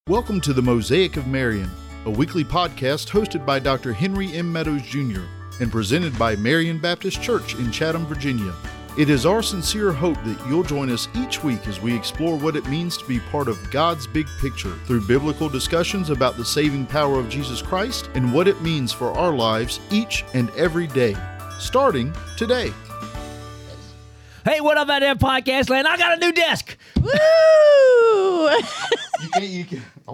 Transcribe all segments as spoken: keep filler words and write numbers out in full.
Welcome to the Mosaic of Marion, a weekly podcast hosted by Doctor Henry M. Meadows, Junior and presented by Marion Baptist Church in Chatham, Virginia. It is our sincere hope that you'll join us each week as we explore what it means to be part of God's big picture through biblical discussions about the saving power of Jesus Christ and what it means for our lives each and every day, starting today. Hey, what up out there, podcast land? I got a new desk. Woo! You can't, you can't, oh.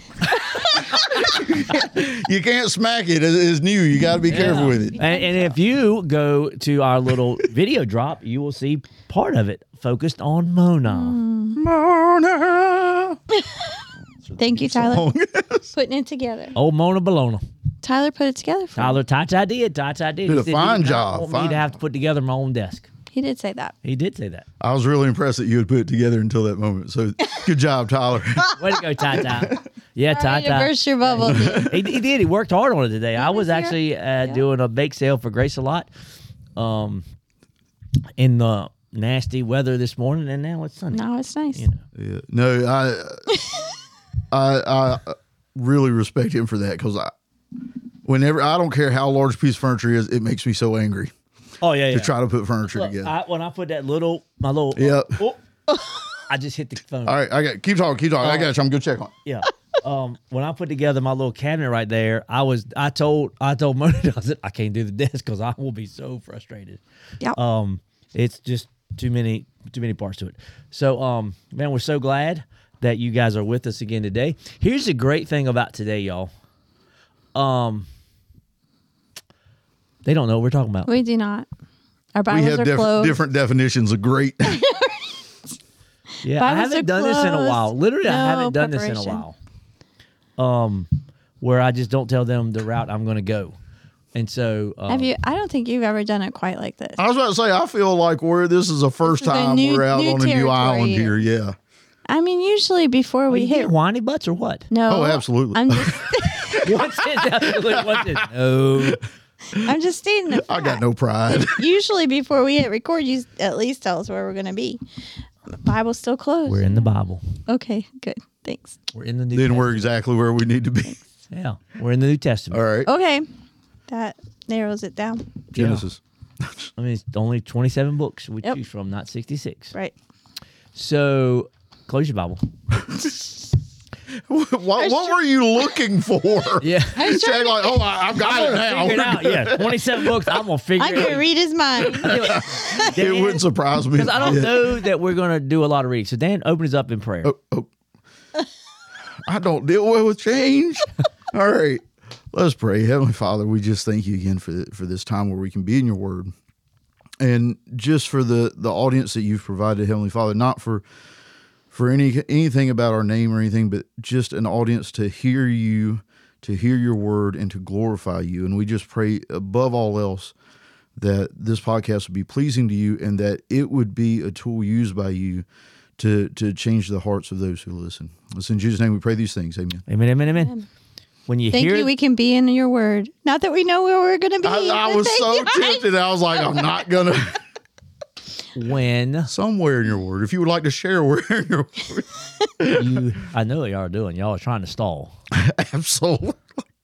You can't smack it. It's new. You got to be careful Yeah. with it. And, and if you go to our little video drop, you will see part of it focused on Mona. Mona. Thank you, Tyler, putting it together. Oh, Mona Bologna. Tyler put it together for me. Tyler, Tata did. Tata did. Did He a said he fine did not job, want me fine to have to put together my own desk. He did say that. He did say that. I was really impressed that you had put it together until that moment. So good job, Tyler. Way to go, Tata. Yeah, Trying to Tata. burst your bubble. He, he did. He worked hard on it today. I was this year? actually uh, Yeah. doing a bake sale for Grace a Lot um, in the nasty weather this morning, and now it's sunny. No, it's nice. You know. Yeah. No, I, I, I really respect him for that because I, whenever I don't care how large a piece of furniture is, it makes me so angry Oh yeah, yeah. to try to put furniture Look, together. I, when I put that little, my little, Yep. oh, I just hit the phone. All right, I got keep talking, keep talking. I got you. I'm gonna go check on it. Yeah. Um, when I put together my little cabinet right there, I was, I told, I told Mona, I said, I can't do the desk because I will be so frustrated. Yep. Um, it's just too many, too many parts to it. So, um, man, we're so glad that you guys are with us again today. Here's the great thing about today, y'all. Um, they don't know what we're talking about. We do not. Our We Bibles have are diff- closed. different definitions of great. Yeah, I Bibles haven't are done this in a closed. while. Literally, I No haven't done this in a preparation. while. Um, where I just don't tell them the route I'm going to go, and so um, Have you? I don't think you've ever done it quite like this. I was about to say, I feel like we're this is the first is a time new- we're out new on a new territory island here. here. Yeah. I mean, usually before Are we you hit. getting whiny butts or what? No. Oh, absolutely. I'm just. What's it? Absolutely, what's it? No. I'm just stating the I got fact. no pride. Usually before we hit record, you at least tell us where we're going to be. Bible's still closed. We're in the Bible. Okay. Good. Thanks. We're in the New. Then Testament. we're exactly where we need to be. Yeah, we're in the New Testament. All right. Okay. That narrows it down. Genesis. I mean, it's only twenty-seven books we Yep. choose from, not sixty-six. Right. So, close your Bible. what what were you looking for? Yeah. Check like, oh, I, I've got it now. Figure it out. Yeah, twenty-seven books. I'm gonna figure I it can out. read his mind. It wouldn't surprise me. Because I don't Yeah. know that we're going to do a lot of reading. So Dan, open us up in prayer. Oh, oh. I don't deal well with change. All right. Let's pray. Heavenly Father, we just thank you again for the, for this time where we can be in your word. And just for the, the audience that you've provided, Heavenly Father, not for for any anything about our name or anything, but just an audience to hear you, to hear your word, and to glorify you. And we just pray above all else that this podcast would be pleasing to you and that it would be a tool used by you to to change the hearts of those who listen. It's in Jesus' name we pray these things. Amen. Amen, amen, amen. When you Thank hear you. We can be in your word. Not that we know where we're going to be. I, I but was thank so you. tempted. I was like, I'm not going to. when Somewhere in your word. If you would like to share where in your word. you, I know what y'all are doing. Y'all are trying to stall. Absolutely.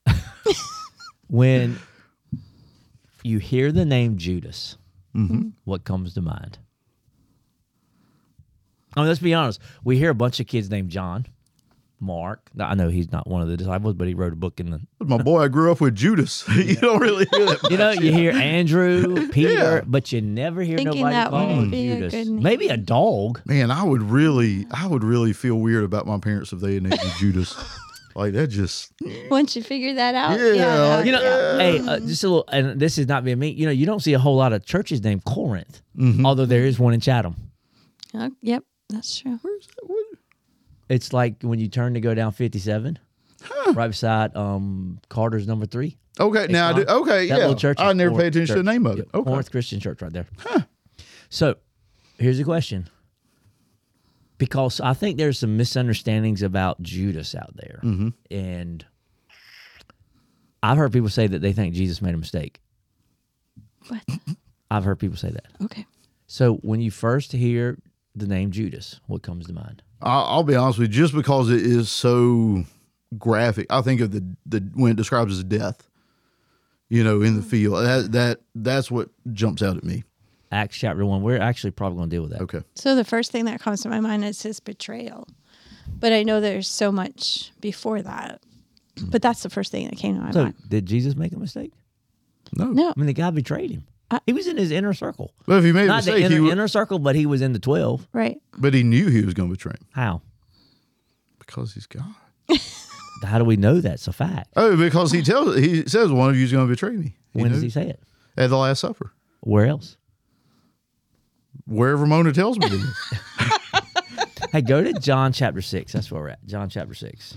When you hear the name Judas, Mm-hmm. what comes to mind? I mean, let's be honest. We hear a bunch of kids named John, Mark. Now, I know he's not one of the disciples, but he wrote a book in the. My boy, I grew up with Judas. You don't really hear that. You know, you hear Andrew, Peter, Yeah. but you never hear Thinking nobody that call would him be a Judas. good name. Maybe a dog. Man, I would really, I would really feel weird about my parents if they had named me Judas. Like that just. Once you figure that out. Yeah, Yeah. like- You know, Yeah. hey, uh, just a little, and this is not being mean. You know, you don't see a whole lot of churches named Corinth, Mm-hmm. although there is one in Chatham. Uh, yep. That's true. Where's that? What? It's like when you turn to go down fifty-seven, right beside um, Carter's number three. Okay, now I do. Okay, That yeah. little church. I is never Corinth paid attention to the Church. name of Yeah, it. Okay. Corinth Christian Church right there. So, here's the question. Because I think there's some misunderstandings about Judas out there. Mm-hmm. And I've heard people say that they think Jesus made a mistake. What? I've heard people say that. Okay. So when you first hear the name Judas, what comes to mind? I'll, I'll be honest with you, just because it is so graphic, I think of the, the when it describes as death, you know, in the field. That that that's what jumps out at me. Acts chapter one. We're actually probably going to deal with that. Okay. So the first thing that comes to my mind is his betrayal. But I know there's so much before that. But that's the first thing that came to my So, mind. did Jesus make a mistake? No. No. I mean, the guy betrayed him. I- he was in his inner circle. But if he made a Not the mistake, inner, he would, inner circle, but he was in the twelve. Right. but he knew he was going to betray him How? because he's God. How do we know that's a fact? Oh, because he tells he says one of you is going to betray me. He When does knows. he say it? At the Last Supper, Where else? wherever Mona tells me to. Hey, go to John chapter six. That's where we're at. John chapter six.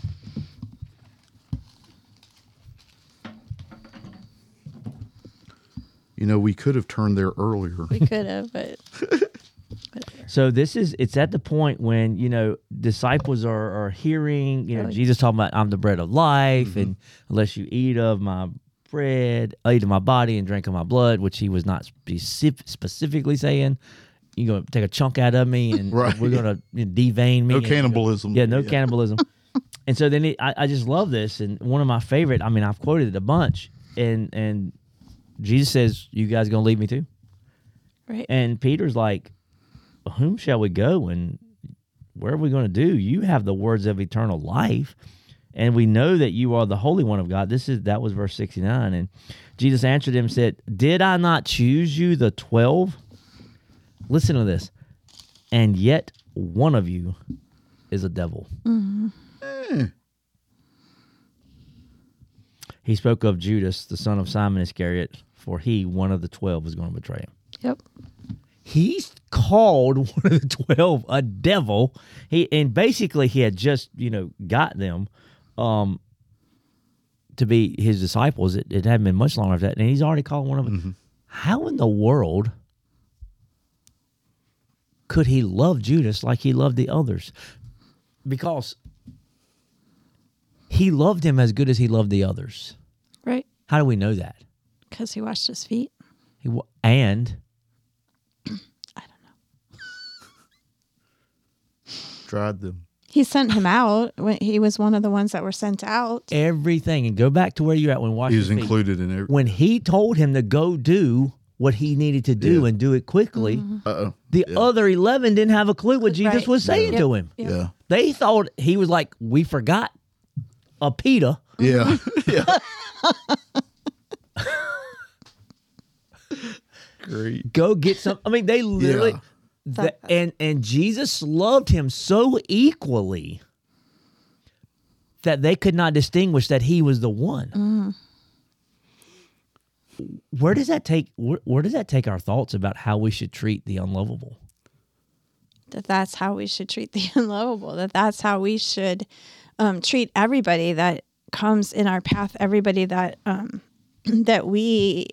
You know, we could have turned there earlier. We could have, but So this is, it's at the point when, you know, disciples are, are hearing, you know, Really? Jesus talking about, I'm the bread of life, and unless you eat of my bread, eat of my body and drink of my blood, which he was not specific, specifically saying, you're going to take a chunk out of me and Right. we're going to you know, devein me. No and- cannibalism. Yeah, no cannibalism. And so then it, I, I just love this. And one of my favorite, I mean, I've quoted it a bunch. And, and Jesus says, you guys going to leave me too? right. And Peter's like, whom shall we go and where are we going to do? You have the words of eternal life, and we know that you are the Holy One of God. This is that was verse sixty-nine. And Jesus answered him and said, did I not choose you, the twelve? Listen to this. And yet one of you is a devil. Eh. He spoke of Judas, the son of Simon Iscariot, for he, one of the twelve, was going to betray him. Yep. He's called one of the twelve a devil. He and basically he had just you know got them um, to be his disciples. It, it hadn't been much longer after that, and he's already called one of them. Mm-hmm. How in the world could he love Judas like he loved the others? Because he loved him as good as he loved the others. Right. How do we know that? Because he washed his feet. He wa- and I don't know. Tried them. He sent him out when he was one of the ones that were sent out. everything, and go back to where you're at when He washing was feet. included in every. When he told him to go do what he needed to do Yeah. and do it quickly, Uh-oh. the Yeah. other eleven didn't have a clue what Jesus Right. was saying Yep. to him. Yep. Yeah. They thought he was like, we forgot a Peter. Yeah. yeah. Great. Go get some. I mean, they literally, Yeah. the- and and Jesus loved him so equally that they could not distinguish that he was the one. Where does that take? Where, where does that take our thoughts about how we should treat the unlovable? That that's how we should treat the unlovable. That that's how we should um, treat everybody that comes in our path. Everybody that um, that we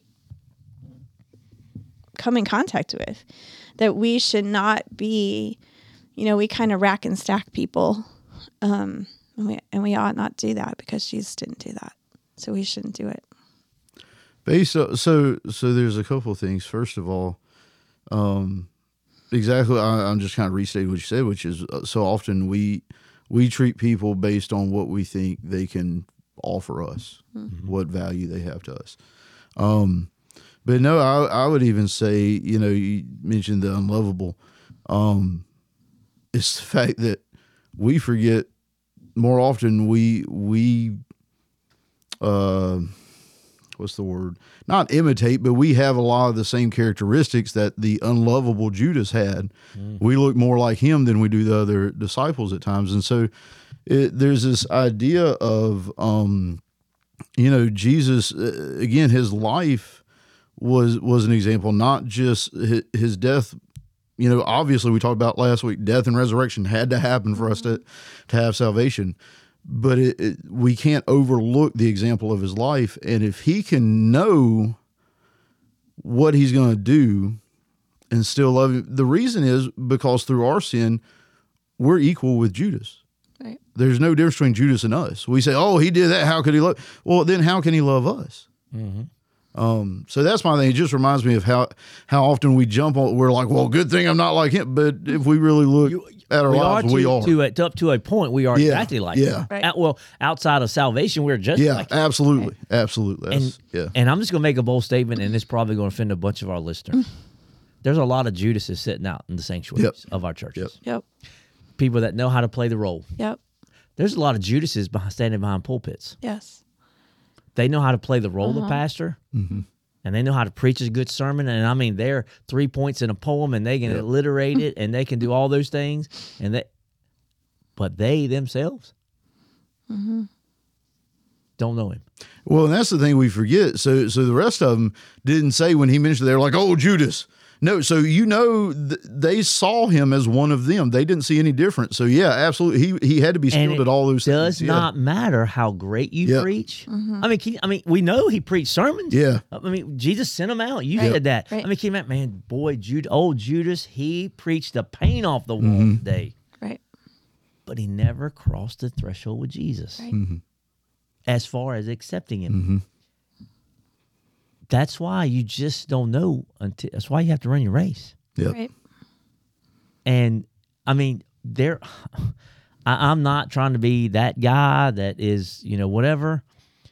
come in contact with. That we should not be, you know, we kind of rack and stack people, um, and we and we ought not do that because Jesus didn't do that, so we shouldn't do it. Based on, so so there's a couple of things. First of all, um, exactly. I, I'm just kind of restating what you said, which is uh, so often we we treat people based on what we think they can offer us, what value they have to us. Um, but no, I I would even say, you know, you mentioned the unlovable. Um, it's the fact that we forget more often. We we. Uh, what's the word? Not imitate, but we have a lot of the same characteristics that the unlovable Judas had. Mm. We look more like him than we do the other disciples at times. And so it, there's this idea of, um, you know, Jesus, uh, again, his life was, was an example, not just his, his death. You know, obviously we talked about last week, death and resurrection had to happen for us to, to have salvation. But it, it, we can't overlook the example of his life. And if he can know what he's going to do and still love him, the reason is because through our sin, we're equal with Judas. Right. There's no difference between Judas and us. We say, oh, he did that. How could he love? Well, then how can he love us? Mm-hmm. Um, so that's my thing. It just reminds me of how how often we jump on. We're like, well, good thing I'm not like him. But if we really look You- at our we lives, are to, we are. to, a, to up to a point. We are Yeah, exactly like yeah. him. Right. Out- well, outside of salvation, we're just yeah, like him. absolutely, absolutely. That's, And, yeah, and I'm just going to make a bold statement, and it's probably going to offend a bunch of our listeners. There's a lot of Judases sitting out in the sanctuaries Yep. of our churches. Yep. People that know how to play the role. Yep. There's a lot of Judases behind, standing behind pulpits. Yes. They know how to play the role Uh-huh. of pastor, Mm-hmm. and they know how to preach a good sermon. And I mean, they're three points in a poem, and they can Yep. alliterate it, and they can do all those things. And they, but they themselves Mm-hmm. don't know him. Well, and that's the thing we forget. So, so the rest of them didn't say when he mentioned, they're like, "Oh, Judas." No, so you know th- they saw him as one of them. They didn't see any difference. So yeah, absolutely, he he had to be And skilled it at all those does things. Yeah. not matter how great you Yep. preach. Mm-hmm. I mean, can you- I mean, we know he preached sermons. Yeah, I mean, Jesus sent him out. You Right. said that. Right. I mean, came out, man, boy, Jude, old Judas, he preached the paint off the wall Mm-hmm. today, Right. but he never crossed the threshold with Jesus Right. Mm-hmm. as far as accepting him. That's why you just don't know until. That's why you have to run your race. Yep. Right. And I mean, there, I, I'm not trying to be that guy that is, you know, whatever.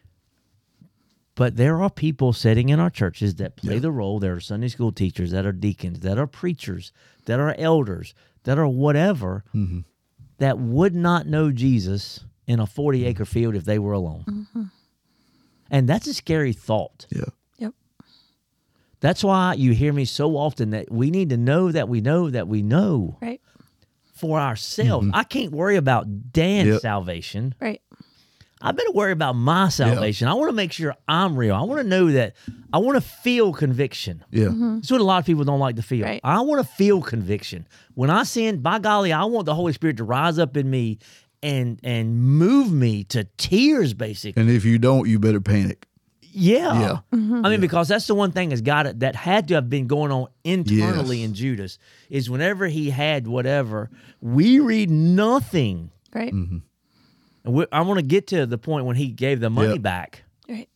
But there are people sitting in our churches that play Yeah. the role. There are Sunday school teachers, that are deacons, that are preachers, that are elders, that are whatever, Mm-hmm. that would not know Jesus in a forty acre field if they were alone. Mm-hmm. And that's a scary thought. Yeah. Yep. That's why you hear me so often that we need to know that we know that we know Right. for ourselves. I can't worry about Dan's Yep. salvation. Right. I better worry about my salvation. I want to make sure I'm real. I want to know that I want to feel conviction. Yeah. That's what a lot of people don't like to feel. Right. I want to feel conviction. When I sin, by golly, I want the Holy Spirit to rise up in me and and move me to tears, basically. And if you don't, you better panic. Yeah. Yeah. I mean, because that's the one thing that's got it that had to have been going on internally Yes. in Judas is whenever he had whatever, we read nothing. Right. Mm-hmm. And we, I want to get to the point when he gave the money Yep. back. Right.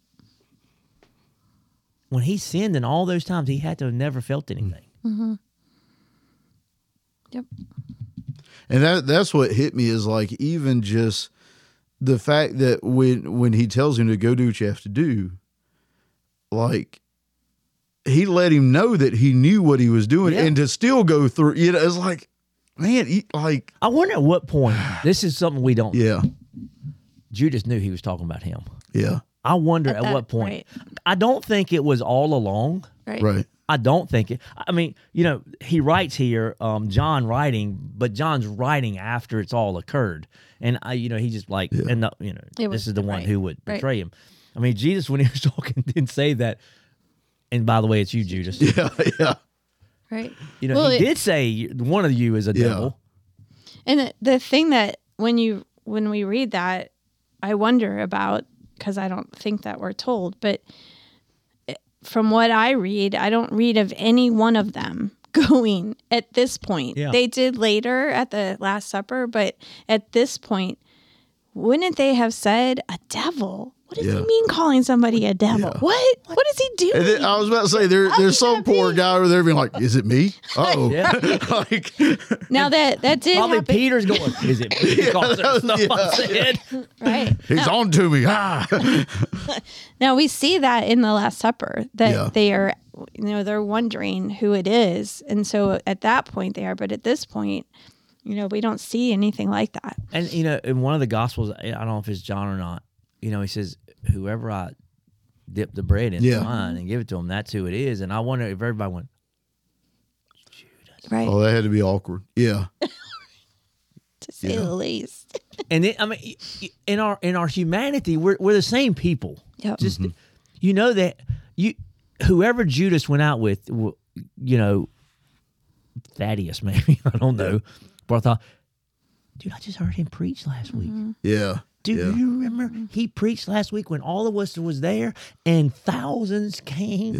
When he sinned and all those times, he had to have never felt anything. Mm-hmm. Yep. And that that's what hit me is like even just the fact that when when he tells him to go do what you have to do, like he let him know that he knew what he was doing, Yeah. and to still go through, you know, it's like, man, he, like, I wonder at what point, this is something we don't, yeah, Judas knew he was talking about him. yeah, I wonder At at, that what point. point. I don't think it was all along. Right. right, I don't think it. I mean, you know, he writes here, um, John writing, but John's writing after it's all occurred, and I, you know, he just like, Yeah. and the, you know, It this was- is the one right, who would right. betray him. I mean, Jesus, when he was talking, didn't say that. And by the way, it's you, Judas. yeah, yeah, Right. You know, Well, he it- did say one of you is a Yeah. devil. And the, the thing that when you when we read that, I wonder about, because I don't think that we're told, but it- from what I read, I don't read of any one of them going at this point. Yeah. They did later at the Last Supper, but at this point, wouldn't they have said a devil? What does Yeah. he mean calling somebody a devil? Yeah. What? What is he doing? And then I was about to say there, there's some would that poor be? guy over there being like, "Is it me?" Oh, Yeah. like, now that that did Probably happen, Peter's going, is it me? Because there's stuff I yeah. said. right? he's on to me. Ah, Now we see that in the Last Supper that Yeah. they are, you know, they're wondering who it is, and so at that point they are. But at this point, you know, we don't see anything like that. And, you know, in one of the Gospels, I don't know if it's John or not, you know, he says, whoever I dip the bread in Yeah. wine and give it to him, that's who it is. And I wonder if everybody went, Right, oh, that had to be awkward. Yeah, to say yeah. the least. and then, I mean, y- y- in our in our humanity, we're we're the same people. Yep. Just Mm-hmm. you know that you whoever Judas went out with, w- you know, Thaddeus maybe I don't know, but I thought, dude, I just heard him preach last week. yeah, Dude, yeah. you remember he preached last week when all of us was there and thousands came.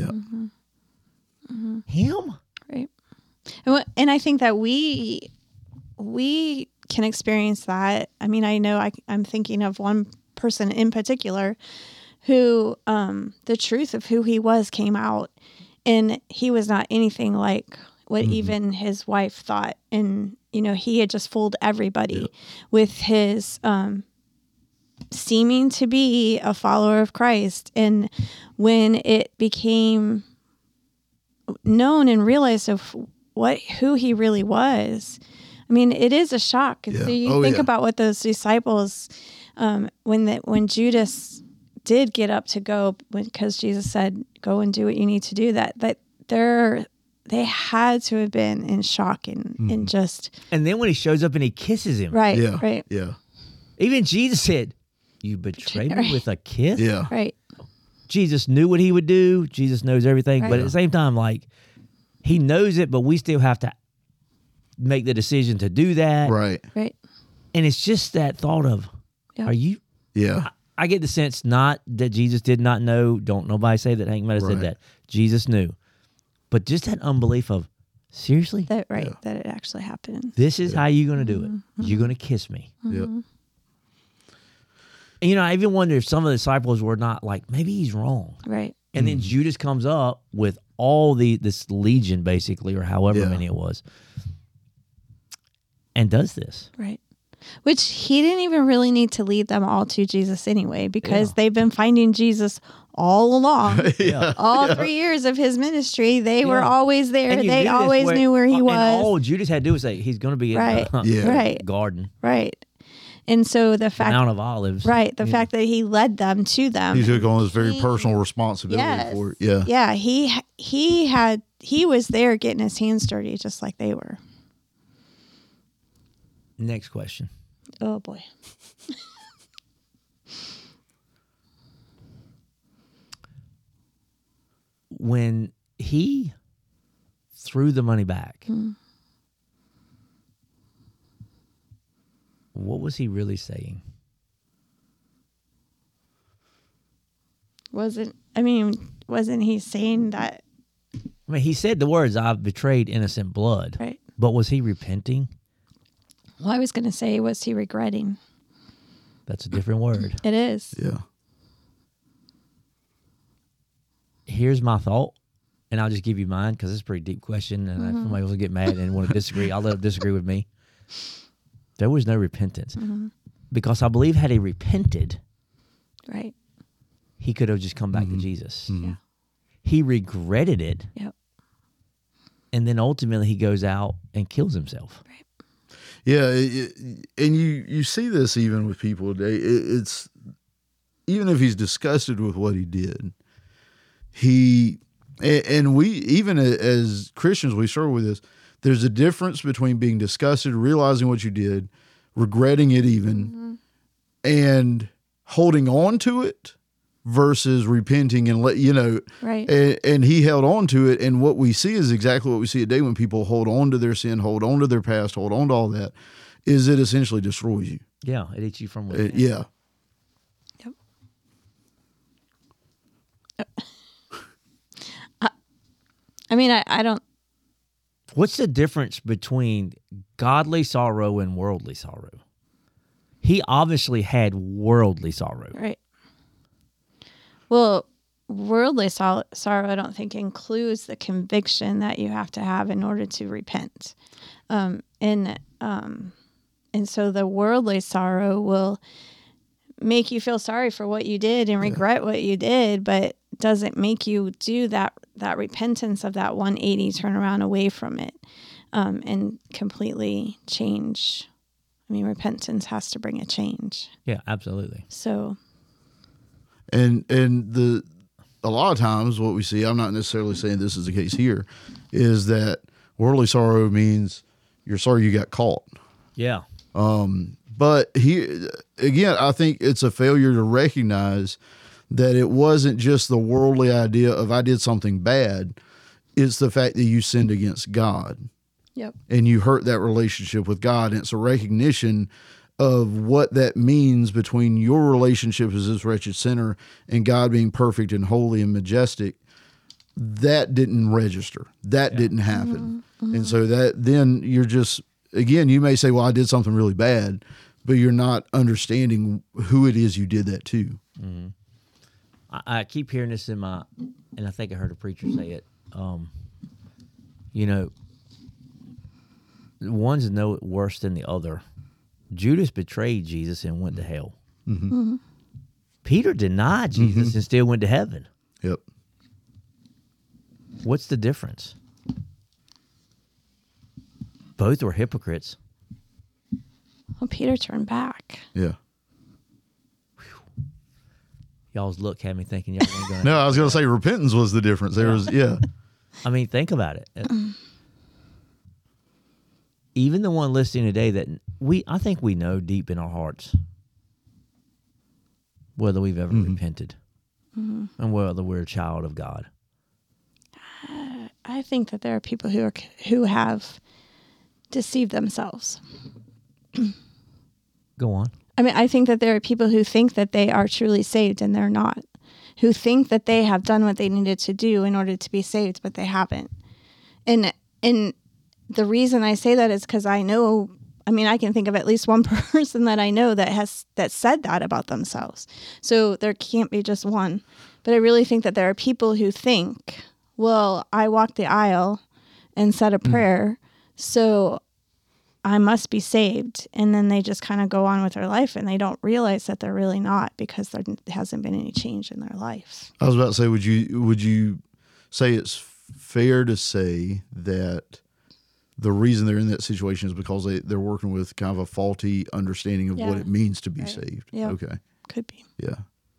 Yeah. Him? Right, and, what, and I think that we we can experience that. I mean, I know I, I'm thinking of one person in particular who um, the truth of who he was came out, and he was not anything like what Mm-hmm. even his wife thought. And, you know, he had just fooled everybody Yeah. with his um, seeming to be a follower of Christ. And when it became known and realized of what who he really was, I mean, it is a shock. And Yeah. so you Oh, think yeah. about about what those disciples, um, when the, when Judas did get up to go, because Jesus said, "Go and do what you need to do," that that they're they had to have been in shock and, and just And then when he shows up and he kisses him, right, Yeah. right, Yeah. even Jesus said, "You betrayed me Right. with a kiss." Yeah. right, Jesus knew what he would do. Jesus knows everything, but Right. at the same time, like he knows it, but we still have to make the decision to do that. Right. right. And it's just that thought of, Yeah. are you? Yeah. I get the sense not that Jesus did not know. Don't nobody say that Hank might have Right. said that. Jesus knew, but just that unbelief of, seriously, That right, Yeah. that it actually happened. this is how you're going to do it. Mm-hmm. You're going to kiss me. Yeah. And, you know, I even wonder if some of the disciples were not like, maybe he's wrong. Right, And then Judas comes up with all the this legion, basically, or however Yeah. many it was, and does this. right. Which he didn't even really need to lead them all to Jesus anyway, because Yeah. they've been finding Jesus all along. Yeah. All three years of his ministry, they were Yeah. always there. And you They knew this always where- knew where he and was. all Judas had to do was say, he's going to be in Right. the Yeah. Right. garden, Right. And so the the fact, Mount of Olives. right, the Yeah. fact that he led them to them. He took on this very He- personal responsibility Yes. for it. Yeah. Yeah, he he had he was there getting his hands dirty just like they were. Next question. Oh boy. When he threw the money back, Hmm. what was he really saying? Wasn't I mean, wasn't he saying that I mean, he said the words, "I've betrayed innocent blood," right? but was he repenting? Well, I was gonna say, was he regretting? That's a different word. It is. Yeah. Here's my thought, and I'll just give you mine because it's a pretty deep question, and if somebody will get mad and want to disagree, I'll let them disagree with me. There was no repentance because I believe had he repented, Right. he could have just come back to Jesus. Yeah. He regretted it, Yep. and then ultimately he goes out and kills himself. Yeah, it, it- and you you see this even with people today. It, it's even if he's disgusted with what he did, he and, and we even a- as Christians we struggle with this. There's a difference between being disgusted, realizing what you did, regretting it even, and holding on to it versus repenting and let you know. Right. And, and he held on to it. And what we see is exactly what we see today when people hold on to their sin, hold on to their past, hold on to all that, is it essentially destroys you. Yeah, it eats you from Uh, within. yeah. Yep. I mean, I, I don't. What's the difference between godly sorrow and worldly sorrow? He obviously had worldly sorrow. Right. Well, worldly sol- sorrow, I don't think includes the conviction that you have to have in order to repent. Um, and um, and so the worldly sorrow will make you feel sorry for what you did and regret what you did, but doesn't make you do that that repentance of that one eighty turnaround away from it, um, and completely change. I mean, repentance has to bring a change. Yeah, absolutely. So And and the a lot of times what we see, I'm not necessarily saying this is the case here, is that worldly sorrow means you're sorry you got caught. Yeah. But he, again, I think it's a failure to recognize that it wasn't just the worldly idea of I did something bad. It's the fact that you sinned against God yep. and you hurt that relationship with God. And it's a recognition of what that means between your relationship as this wretched sinner and God being perfect and holy and majestic. That didn't register. That didn't happen. And so that then you're just, again, you may say, well, I did something really bad, but you're not understanding who it is you did that to. I, I keep hearing this in my, and I think I heard a preacher say it. Um, you know, one's no worse than the other. Judas betrayed Jesus and went to hell. Mm-hmm. Mm-hmm. Peter denied Jesus Mm-hmm. and still went to heaven. Yep. What's the difference? Both were hypocrites. Well, Peter turned back. Yeah. Y'all's look had me thinking y'all weren't going to. No, I was going to say repentance was the difference. There was, yeah. I mean, think about it. Even the one listening today that we, I think we know deep in our hearts whether we've ever Mhm. repented Mm-hmm. and whether we're a child of God. I think that there are people who are who have deceived themselves. Go on. I mean, I think that there are people who think that they are truly saved and they're not, who think that they have done what they needed to do in order to be saved, but they haven't. And and the reason I say that is because I know, I mean, I can think of at least one person that I know that has that said that about themselves. So there can't be just one. But I really think that there are people who think, well, I walked the aisle and said a prayer, so I must be saved. And then they just kind of go on with their life and they don't realize that they're really not, because there hasn't been any change in their life. I was about to say, would you would you say it's fair to say that the reason they're in that situation is because they, they're working with kind of a faulty understanding of what Yeah. it means to be Right. saved? Yeah. Okay. Could be. Yeah.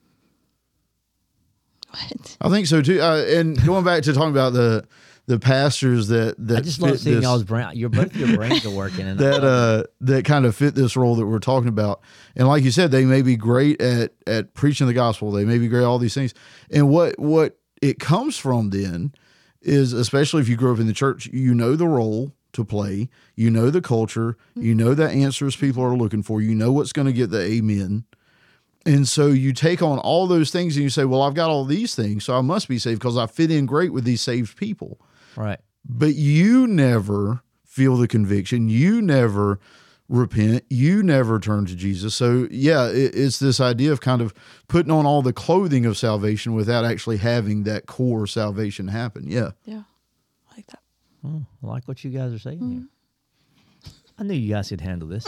What? I think so too. Uh, and going back to talking about the the pastors that that I just love fit seeing this- y'all's brain. Your both your brains are working, and I that love uh that kind of fit this role that we're talking about. And like you said, they may be great at at preaching the gospel. They may be great at all these things. And what what it comes from then is, especially if you grew up in the church, you know the role to play, you know the culture, you know the answers people are looking for, you know what's going to get the amen. And so you take on all those things and you say, well, I've got all these things, so I must be saved because I fit in great with these saved people. it. Right. But you never feel the conviction. You never repent. You never turn to Jesus. So, yeah, it, it's this idea of kind of putting on all the clothing of salvation without actually having that core salvation happen. Yeah. Yeah. I like that. Oh, I like what you guys are saying here. I knew you guys could handle this.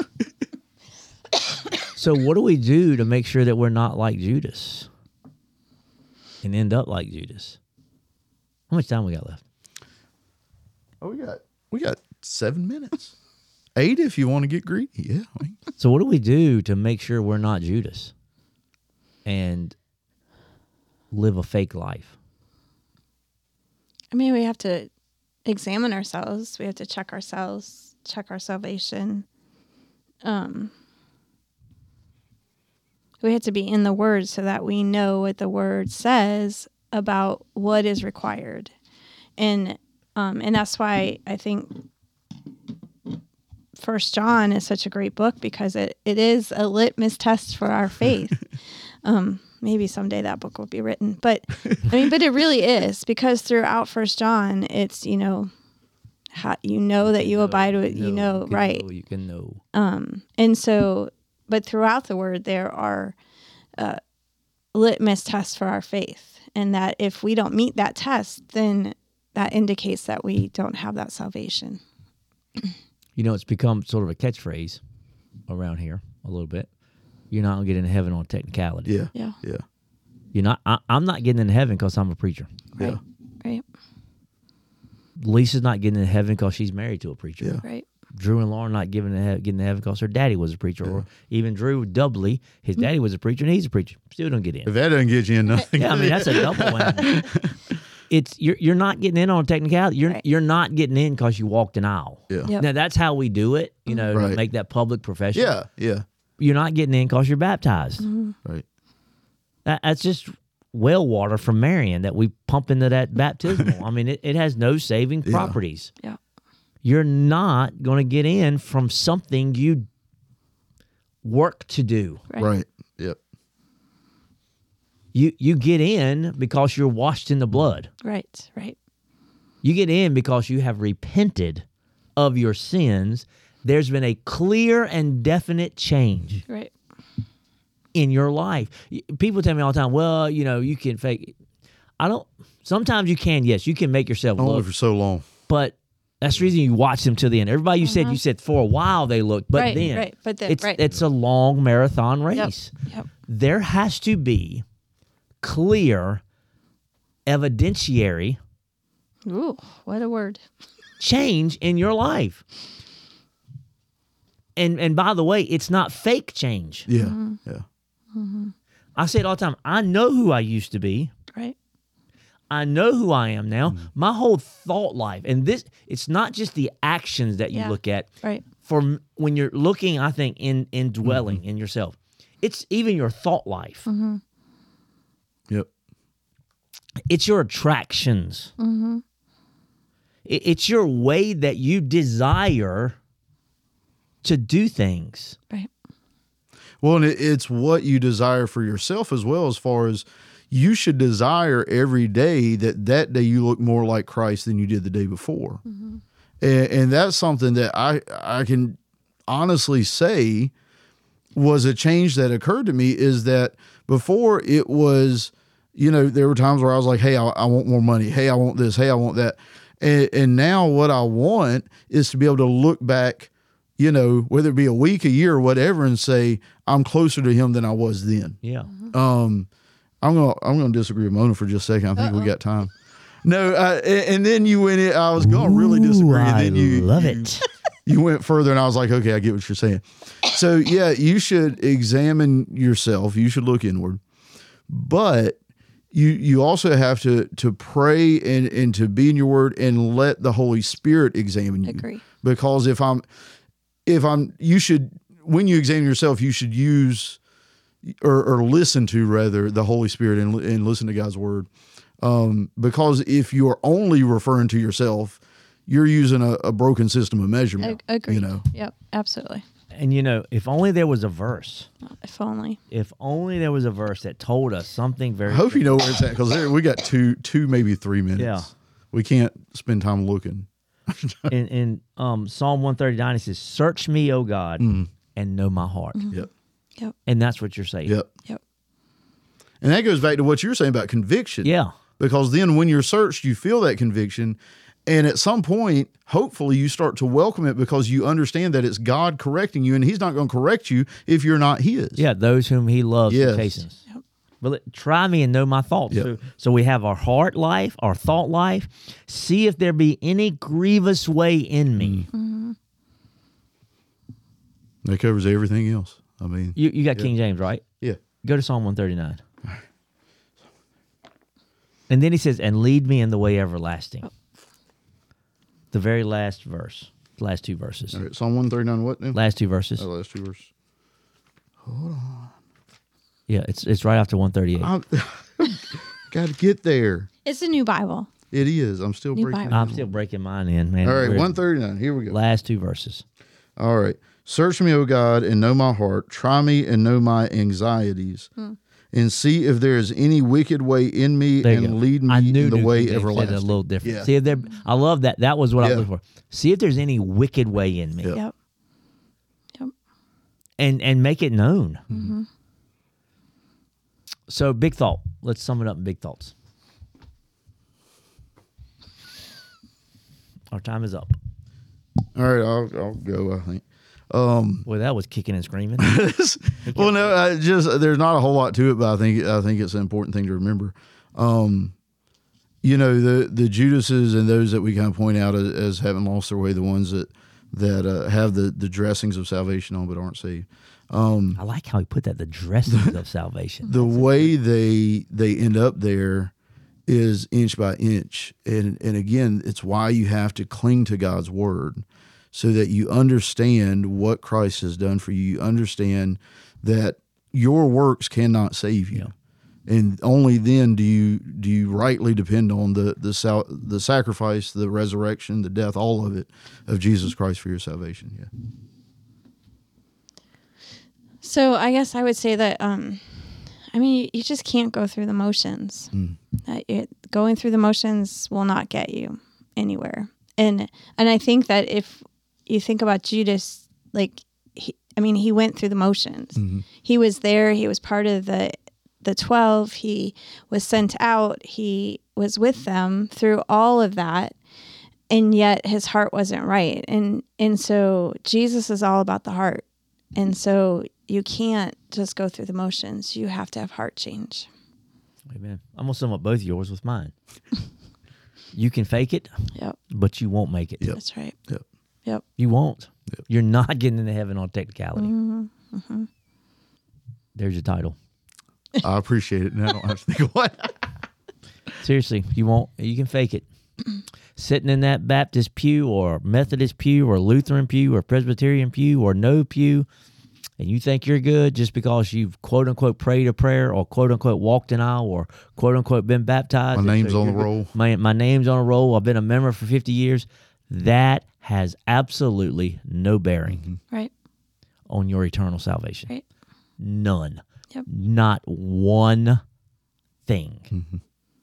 So what do we do to make sure that we're not like Judas and end up like Judas? How much time we got left? Oh, we got we got seven minutes. Eight if you want to get greedy. Yeah. I mean, So what do we do to make sure we're not Judas and live a fake life? I mean, we have to examine ourselves. We have to check ourselves, check our salvation. Um, we have to be in the Word so that we know what the Word says about what is required, and um, and that's why I think First John is such a great book, because it, it is a litmus test for our faith. um, maybe someday that book will be written, but I mean, but it really is, because throughout First John, it's, you know, how you know that you abide with, you know, you can right. know, you can know. Um, and so, but throughout the Word, there are uh, litmus tests for our faith, and that if we don't meet that test, then that indicates that we don't have that salvation. You know, it's become sort of a catchphrase around here a little bit. You're not going to get into heaven on technicality. yeah. Yeah. Yeah. You're not. I, I'm not getting into heaven because I'm a preacher. Yeah. Right. Right. Lisa's not getting into heaven because she's married to a preacher. Yeah. Right. Drew and Lauren not giving to he- getting to heaven because her daddy was a preacher, or even Drew doubly, his daddy was a preacher and he's a preacher. Still don't get in. If that doesn't get you in nothing. Yeah, I mean that's a double whammy. It's you're you're not getting in on technicality. You're Right. you're not getting in because you walked an aisle. Yeah. Yep. Now that's how we do it. You know, Right. to make that public profession. Yeah. Yeah. You're not getting in because you're baptized. Right. That, that's just well water from Marion that we pump into that baptismal. I mean, it, it has no saving Yeah. properties. Yeah. You're not going to get in from something you work to do. Right. Right. Yep. You you get in because you're washed in the blood. Right. Right. You get in because you have repented of your sins. There's been a clear and definite change. Right. in your life. Y- People tell me all the time, well, you know, you can fake. I don't. Sometimes you can. Yes, you can make yourself Only look, for so long. but that's the reason you watch them till the end. Everybody you said you said for a while they look, but Right, then right, but then- it's right. it's a long marathon Yep. race. Yep. There has to be clear evidentiary Ooh, what a word. change in your life. And and by the way, it's not fake change. Yeah. Mm-hmm. Yeah. I say it all the time. I know who I used to be. Right. I know who I am now. Mm-hmm. My whole thought life, and this, it's not just the actions that you Yeah. look at. Right. For m- when you're looking, I think in in dwelling Mm-hmm. in yourself, it's even your thought life. Mm-hmm. Yep. It's your attractions. Mm-hmm. It- it's your way that you desire to do things. Right. Well, and it, it's what you desire for yourself as well, as far as you should desire every day that that day you look more like Christ than you did the day before. Mm-hmm. And, and that's something that I, I can honestly say was a change that occurred to me, is that before it was, you know, there were times where I was like, hey, I, I want more money. Hey, I want this. Hey, I want that. And, and now what I want is to be able to look back, you know, whether it be a week, a year, or whatever, and say, I'm closer to him than I was then. Yeah. Um, I'm gonna I'm gonna disagree with Mona for just a second. I think we got time. No, I, and and then you went in. I was gonna really disagree. Ooh, And then I you love you, it. You went further, and I was like, okay, I get what you're saying. So yeah, you should examine yourself. You should look inward, but you you also have to to pray and and to be in your word and let the Holy Spirit examine you. Agree. Because if I'm if I'm you should when you examine yourself, you should use or, or listen to rather the Holy Spirit and, and listen to God's word. Um, because if you're only referring to yourself, you're using a, a broken system of measurement. Ag- Agreed. You know, Yep. Absolutely. And you know, if only there was a verse. If only. If only there was a verse that told us something very. I hope you know where it's at, because we got two, two maybe three minutes. Yeah. We can't spend time looking. in in um, Psalm one thirty-nine, it says, "Search me, O God, and know my heart." Yep. Yep. And that's what you're saying. Yep. Yep. And that goes back to what you're saying about conviction. Yeah. Because then when you're searched, you feel that conviction. And at some point, hopefully you start to welcome it, because you understand that it's God correcting you, and he's not going to correct you if you're not his. Yeah, those whom he loves Yes. he chastens. Yep. But let- try me and know my thoughts. Yep. So, so we have our heart life, our thought life. See if there be any grievous way in me. That covers everything else. I mean, You you got King James, right? yeah. Go to Psalm one thirty-nine. And then he says, "And lead me in the way everlasting." The very last verse, last two verses, All right. Psalm one thirty-nine, what now? last two verses. Oh, last two verses. Yeah, it's it's right after one thirty-eight. I've got to get there. It's a new Bible. It is. I'm still New breaking. Bible. I'm still breaking mine in, man. All right. We're- one thirty-nine. Here we go. last two verses. All right. Search me, O God, and know my heart. Try me and know my anxieties. And see if there is any wicked way in me, There you and go. lead me I knew in the New way King James said it everlasting. a little different. Yeah. See if there. I love that. That was what I Yeah. was looking for. See if there's any wicked way in me, Yep. Yep. Yep. and and make it known. Mm-hmm. So, big thought. Let's sum it up in big thoughts. Our time is up. All right. I'll, I'll go, I think. Um, Well, that was kicking and screaming. well, no, I just there's not a whole lot to it, but I think I think it's an important thing to remember. Um, you know, the the Judases and those that we kind of point out as, as having lost their way, the ones that that uh, have the the dressings of salvation on but aren't saved. Um, I like how he put that. The dressings of salvation. the way they they end up there is inch by inch, and and again, it's why you have to cling to God's word, so that you understand what Christ has done for you. You understand that your works cannot save you, and only then do you do you rightly depend on the the sal- the sacrifice, the resurrection, the death, all of it of Jesus Christ for your salvation. Yeah. So I guess I would say that, um, I mean, you, you just can't go through the motions. Mm. That it, going through the motions will not get you anywhere. And and I think that if you think about Judas, like he, I mean, he went through the motions. Mm-hmm. He was there. He was part of the the twelve. He was sent out. He was with them through all of that. And yet his heart wasn't right. And and so Jesus is all about the heart. And so you can't just go through the motions. You have to have heart change. Amen. I'm going to sum up both yours with mine. You can fake it, Yep. but you won't make it. Yep. That's right. Yep. Yep. You won't. Yep. You're not getting into heaven on technicality. Mm-hmm. Mm-hmm. There's your title. I appreciate it. And I don't have to think of what. Seriously, you won't. You can fake it. Sitting in that Baptist pew or Methodist pew or Lutheran pew or Presbyterian pew or no pew, and you think you're good just because you've quote unquote prayed a prayer or quote unquote walked an aisle or quote unquote been baptized. My and name's so on the you're good. roll. My, my name's on a roll. I've been a member for fifty years. That has absolutely no bearing Mm-hmm. Right. on your eternal salvation. Right. None. Yep. Not one thing. Mm-hmm.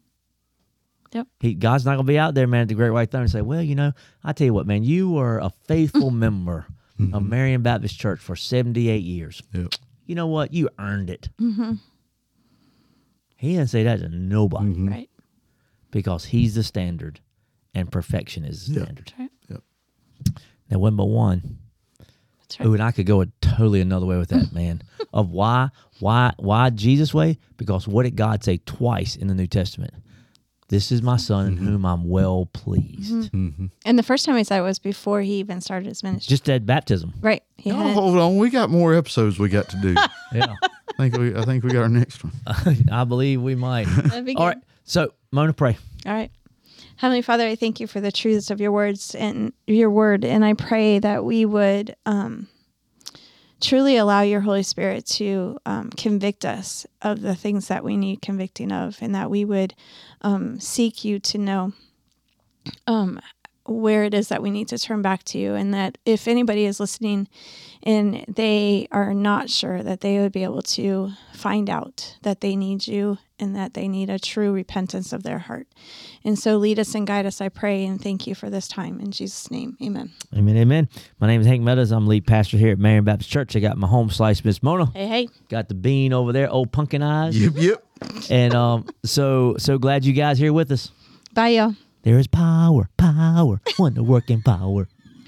Yep. He, God's not going to be out there, man, at the Great White Throne and say, well, you know, I tell you what, man, you were a faithful member Mm-hmm. of Marion Baptist Church for seventy-eight years. Yep. You know what? You earned it. Mm-hmm. He didn't say that to nobody Mhm. Right. because he's the standard and perfection is the Yep. standard. That's right. Yep. There wasn't but one. That's right. Ooh, and I could go a totally another way with that, man. Of why, why, why Jesus' way? Because what did God say twice in the New Testament? This is my son in whom I'm well pleased. Mm-hmm. And the first time he said it was before he even started his ministry. Just at baptism. right. He Oh, had hold on. We got more episodes we got to do. I Yeah. think we I think we got our next one. I believe we might. That'd be All good. right. So, Mona, pray. All right. Heavenly Father, I thank you for the truths of your words and your word. And I pray that we would um, truly allow your Holy Spirit to um, convict us of the things that we need convicting of, and that we would um, seek you to know um, where it is that we need to turn back to you. And that if anybody is listening and they are not sure, that they would be able to find out that they need you and that they need a true repentance of their heart. And so lead us and guide us, I pray, and thank you for this time. In Jesus' name, amen. Amen, amen. My name is Hank Meadows. I'm lead pastor here at Marion Baptist Church. I got my home slice, Miss Mona. Hey, hey. Got the bean over there, old pumpkin eyes. Yep, yep. And um, so so glad you guys here with us. Bye, y'all. There is power, power, wonder working power.